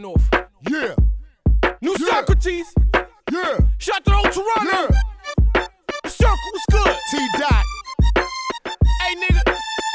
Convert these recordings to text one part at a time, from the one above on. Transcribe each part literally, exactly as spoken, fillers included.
North. Yeah. New Yeah. Socrates. Yeah. Shout to the old Toronto. Yeah. Circle, what's good? T Dot. Hey, nigga.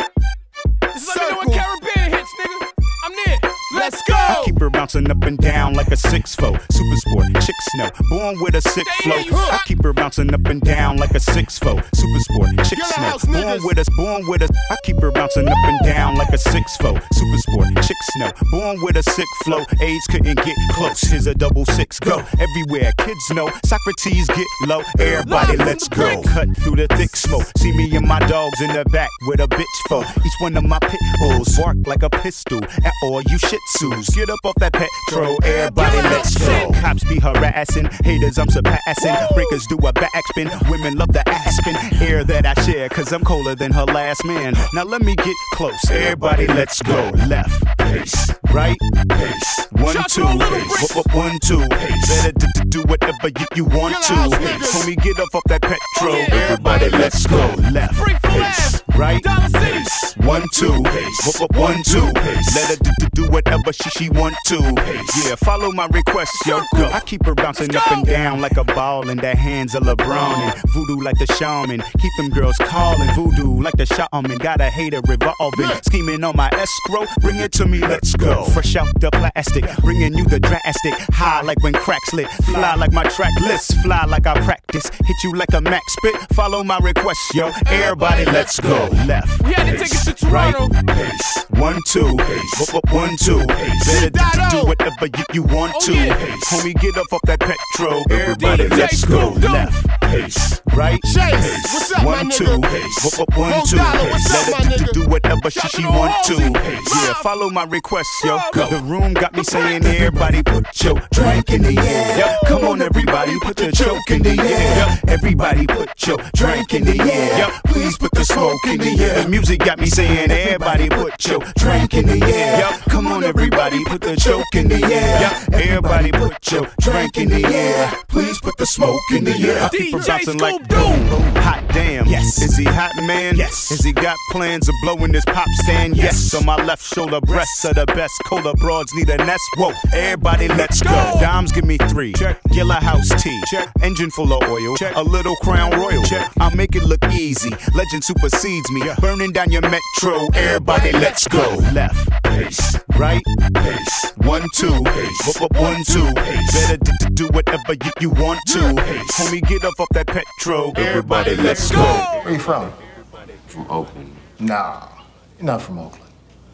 This is let me know when Circle. Caribbean hits, nigga. I'm there. Let's go. I keep her bouncing up and down like a six four. Super sport, chick snow, born with a sick Hey, flow. yeah, you I suck. keep her bouncing up and down like a six four. Super sport, chick Get a snow, house, born niggas. with us, born with us. I keep her bouncing up and down like a six four. Super sport, chick snow, born with a sick flow. AIDS couldn't get close. Here's a double six, go everywhere. Kids know Socrates get low. Everybody, Live let's from the go. bricks. Cut through the thick smoke. See me and my dogs in the back with a bitch foe. Each one of my pit bulls bark like a pistol at all you shih tzus. Get up off that petrol, everybody let's go. Cops be harassing, haters I'm surpassing. Breakers do a backspin, women love the aspen. Air that I share, cause I'm colder than her last man. Now let me get close, everybody let's go. Left, pace, right, pace. One, Shout two, to all little pace. bricks. Wh- wh- One, two, pace. Better d- d- do whatever you, you want Get to. out, niggas. Homie, get up off that petrol, Yeah. everybody let's go. Left, Free for pace, laugh. right, Dollar City. pace. One, two, pace. Wh- wh- One, two, pace. Let her d- d- do whatever she, she want to. Yeah, follow my request, yo, go. I keep her bouncing Let's up go. and down like a ball in the hands of LeBron. And voodoo like the shaman. Keep them girls calling. Voodoo like the shaman. Got a hater revolving. Scheming on my escrow. Bring it to me, let's go. Fresh out the plastic. Bringing you the drastic. High like when cracks lit. Fly like my track list. Fly like I practice. Hit you like a max spit. Follow my request, yo. Everybody, let's go. Left. We had to take it to Right, Toronto. pace. One, two, pace. One, two, pace. Better d- d- do whatever you, you want Oh, to. yeah. Homie, get up off that petrol. Everybody, D J let's go. Scoop Doo. Left, pace. Right, Chase, pace. what's up, my One, nigga? two, pace. One, Mo two, Dollar, pace. what's up, Let my her d- d- nigga? do whatever she, Shout she to want the to. Halsey. Yeah, follow my request, yo. Go. The room got me saying, everybody put your drink in the air. Yep. Come on, everybody, put your choke in the air. Yep. Everybody put your drink in the air. Yep. Please put the smoke in the air. The music got me saying, everybody put your drink in the air. Yep. Come on, everybody, put the choke in the air. Yep. Everybody put your drink in the air. Please put the smoke in the air. I keep her D J bouncing like Scoop Doo. boom. Hot damn. Yes. Is he hot, man? Yes. Is he got plans of blowing this pop stand? Yes. On my left shoulder, breasts are the best. Cola broads need a nest. Whoa, everybody, let's go. go. Dimes give me three. Check. Gilla House tea. Check. Engine full of oil. Check. A little Crown Royal. Check. I'll make it look easy. Legend supersedes me. Burning down your metro. Everybody, let's go. Left, pace. Right, pace. One, two, pace. One, two, pace. Better d- d- do whatever you, you want to. Homie, get up off that petrol. Everybody, let's go. Where you from? From Oakland. Nah, you're not from Oakland.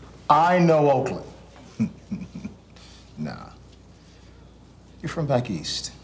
I know Oakland. Nah. You're from back east.